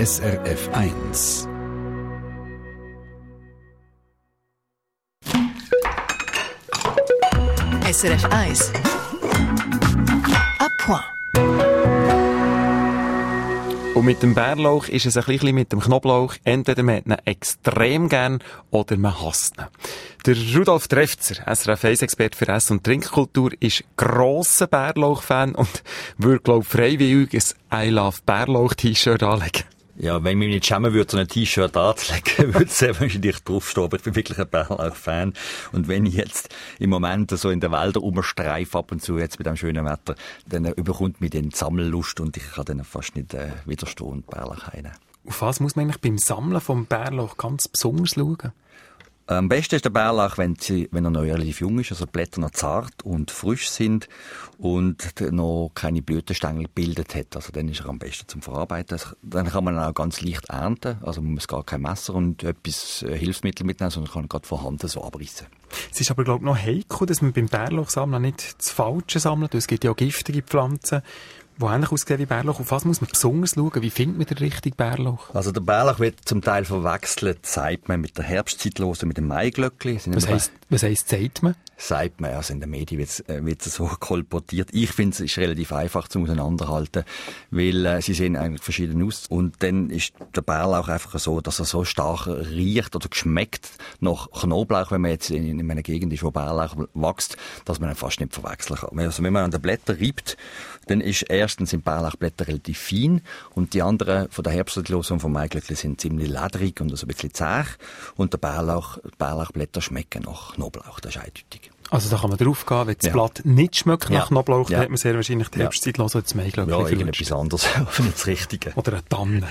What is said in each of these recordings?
SRF 1. SRF 1. À point. Und mit dem Bärlauch ist es ein bisschen mit dem Knoblauch. Entweder man hat ihn extrem gern oder man hasst ihn. Der Rudolf Trefzer, SRF 1-Experte für Ess- und Trinkkultur, ist grosser Bärlauch-Fan und würde, glaube ich, freiwillig ein I Love Bärlauch-T-Shirt anlegen. Ja, wenn ich mich nicht schämen würde, so ein T-Shirt anzulegen, würde es sehr wahrscheinlich draufstehen. Aber ich bin wirklich ein Bärlauch-Fan. Und wenn ich jetzt im Moment so in den Wäldern rumstreife, ab und zu jetzt mit dem schönen Wetter, dann überkommt mich dann die Sammellust und ich kann dann fast nicht widerstehen und Bärlauch heimnehmen. Auf was muss man eigentlich beim Sammeln vom Bärlauch ganz besonders schauen? Am besten ist der Bärlauch, wenn er noch relativ jung ist, also die Blätter noch zart und frisch sind und noch keine Blütenstängel gebildet hat. Also dann ist er am besten zum Verarbeiten. Dann kann man ihn auch ganz leicht ernten. Also man muss gar kein Messer und etwas Hilfsmittel mitnehmen, sondern kann gerade von Hand so abrissen. Es ist aber, glaube ich, noch heikel, dass man beim Bärlauchsammeln nicht das Falsche sammelt. Es gibt ja auch giftige Pflanzen, die ähnlich aussehen wie Bärlauch. Auf was muss man besonders schauen? Wie findet man den richtigen Bärlauch? Also der Bärlauch wird zum Teil verwechselt, sagt man, mit der Herbstzeitlose, mit dem Maiglöckli. Was heisst, sagt man? Sagt man, also in den Medien wird es so kolportiert. Ich finde, es ist relativ einfach zum Auseinanderhalten, weil sie sehen eigentlich verschieden aus. Und dann ist der Bärlauch einfach so, dass er so stark riecht oder schmeckt nach Knoblauch, wenn man jetzt in einer Gegend ist, wo Bärlauch wächst, dass man ihn fast nicht verwechseln kann. Also wenn man an den Blättern reibt, dann ist erstens sind Bärlauchblätter relativ fein und die anderen von der Herbstzeitlose und vom Maiglöckli sind ziemlich lederig und also ein bisschen zäh. Und Bärlauchblätter schmecken nach Knoblauch, das ist eindeutig. Also da kann man drauf gehen, wenn das Blatt nicht schmeckt nach Knoblauch, dann Ja. hat man sehr wahrscheinlich die Herbstzeitlose oder das Maiglöckli. Ja, irgendetwas anderes, aber nicht das Richtige. Oder eine Tanne.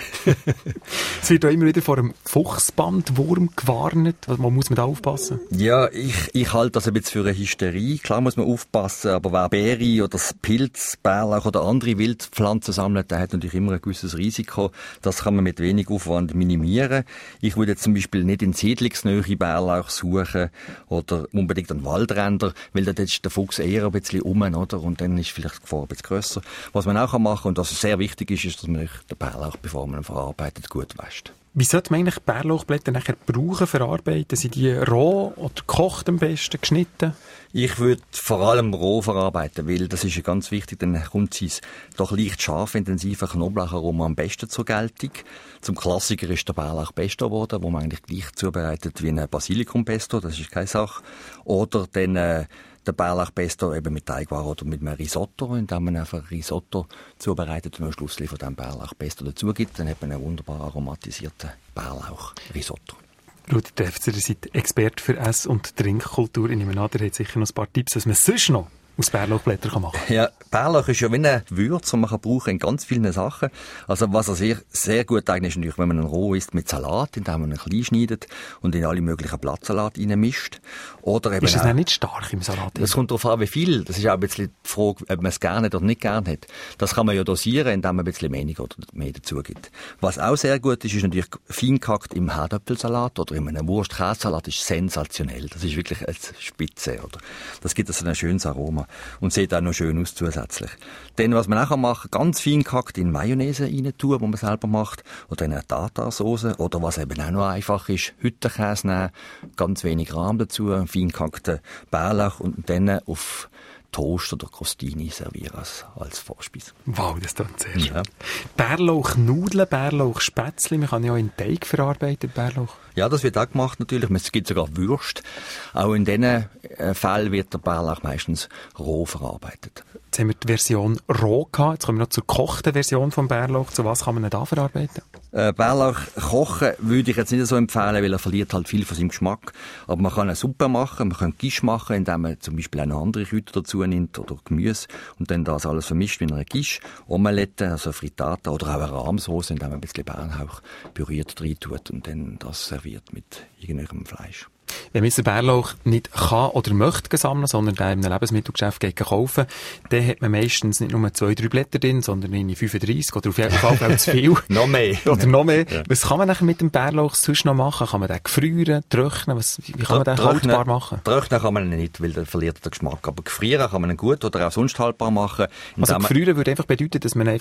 Es wird auch immer wieder vor einem Fuchsbandwurm gewarnt. Wo muss man da aufpassen? Ja, ich halte das ein bisschen für eine Hysterie. Klar muss man aufpassen, aber wer Beere oder Pilz, Bärlauch oder andere Wildpflanzen sammelt, der hat natürlich immer ein gewisses Risiko. Das kann man mit wenig Aufwand minimieren. Ich würde jetzt zum Beispiel nicht in Siedlungsnähe Bärlauch suchen oder unbedingt an Waldränder, weil dort ist der Fuchs eher ein bisschen oder? Und dann ist vielleicht die Gefahr ein bisschen grösser. Was man auch machen kann und was sehr wichtig ist, dass man den Bärlauch, bevor man ihn verarbeitet, gut wäscht. Wie sollte man eigentlich Bärlauchblätter nachher brauchen, verarbeiten? Sind die roh oder gekocht am besten, geschnitten? Ich würde vor allem roh verarbeiten, weil das ist ja ganz wichtig, dann kommt sein doch leicht scharf, intensive Knoblaucharoma am besten zur Geltung. Zum Klassiker ist der Bärlauchpesto geworden, wo man eigentlich gleich zubereitet wie ein Basilikumpesto, das ist keine Sache. Oder dann der Bärlauchpesto eben mit Teigwaren oder mit einem Risotto, indem man einfach Risotto zubereitet und am Schluss von diesem Bärlauchpesto dazu gibt, dann hat man einen wunderbar aromatisierten Bärlauch-Risotto. Rudi Trefzer, ihr seid Experte für Ess- und Trinkkultur. Ich nehme an, ihr habt sicher noch ein paar Tipps, was man sonst noch aus Bärlauchblättern machen kann. Ja, Bärlauch ist ja wie eine Würze, die man brauchen kann in ganz vielen Sachen. Also was sehr, sehr gut eignet ist natürlich, wenn man ihn roh isst mit Salat, indem man ihn klein schneidet und in alle möglichen Blattsalat reinmischt. Oder eben ist das nicht stark im Salat? Das kommt darauf an, wie viel. Das ist auch ein bisschen die Frage, ob man es gerne oder nicht gerne hat. Das kann man ja dosieren, indem man ein bisschen weniger oder mehr dazu gibt. Was auch sehr gut ist, ist natürlich fein gehackt im Herdöpfelsalat oder in einem Wurst-Käsesalat. Das ist sensationell. Das ist wirklich eine Spitze. Oder? Das gibt also ein schönes Aroma. Und sieht auch noch schön aus zusätzlich. Dann, was man auch machen kann, ganz fein gehackt in Mayonnaise rein tun, die man selber macht, oder in eine Tartarsauce, oder was eben auch noch einfach ist, Hüttenkäse nehmen, ganz wenig Rahm dazu, fein gehackten Bärlauch und dann auf Toast oder Crostini servieren als Vorspeise. Wow, das tut sehr schön. Ja. Bärlauchnudeln, Bärlauchspätzli, man kann ja auch in Teig verarbeiten, Bärlauch. Ja, das wird auch gemacht natürlich. Es gibt sogar Würste. Auch in diesen Fällen wird der Bärlauch meistens roh verarbeitet. Jetzt haben wir die Version roh gehabt. Jetzt kommen wir noch zur gekochten Version vom Bärlauch. Zu was kann man denn da verarbeiten? Bärlauch kochen würde ich jetzt nicht so empfehlen, weil er verliert halt viel von seinem Geschmack. Aber man kann eine Suppe machen, man kann Quiche machen, indem man zum Beispiel auch noch andere Kräuter dazu nimmt oder Gemüse und dann das alles vermischt wie eine Quiche. Omelette, also Frittata oder auch eine Rahmsauce, indem man ein bisschen Bärlauch püriert rein tut und dann das serviert mit irgendeinem Fleisch. Wenn man den Bärlauch nicht kann oder möchte sammeln, sondern den in einem Lebensmittelgeschäft geht kaufen, dann hat man meistens nicht nur 2-3 Blätter drin, sondern 35 oder auf jeden Fall zu viel. Noch mehr. Oder noch mehr. Ja. Was kann man nachher mit dem Bärlauch sonst noch machen? Kann man den gefrieren, trocknen? Wie kann man den haltbar machen? Trocknen kann man ihn nicht, weil dann verliert er den Geschmack. Aber gefrieren kann man ihn gut oder auch sonst haltbar machen. Also gefrieren würde einfach bedeuten, dass man einfach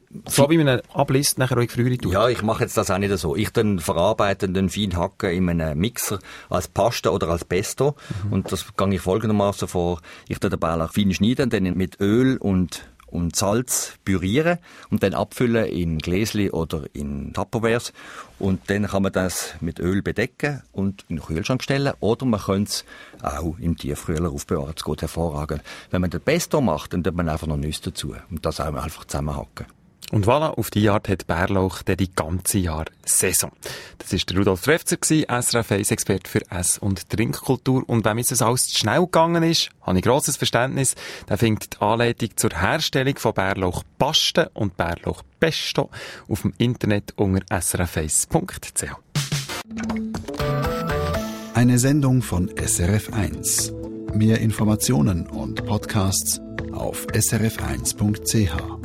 So wie man ihn abliest, nachher auch in die Frühe tut? Ja, ich mache jetzt das auch nicht so. Ich dann verarbeite den fein hacken in einem Mixer als Pasta oder als Pesto. Und das gehe ich folgendermaßen vor. Ich tue den Bärlauch fein schneiden, dann mit Öl und Salz pürieren und dann abfüllen in Gläschen oder in Tupperwares. Und dann kann man das mit Öl bedecken und in den Kühlschrank stellen. Oder man könnte es auch im Tiefkühler aufbewahren. Das geht hervorragend. Wenn man den Pesto macht, dann tut man einfach noch Nüsse dazu. Und das auch einfach zusammenhacken. Und voilà, auf die Art hat Bärlauch dann die ganze Jahr Saison. Das war der Rudolf Trefzer, SRF 1-Experte für Ess- und Trinkkultur. Und wenn jetzt das alles zu schnell gegangen ist, habe ich grosses Verständnis, dann findet die Anleitung zur Herstellung von Bärlauchpaste und Bärlauchpesto auf dem Internet unter srf1.ch. Eine Sendung von SRF 1. Mehr Informationen und Podcasts auf srf1.ch.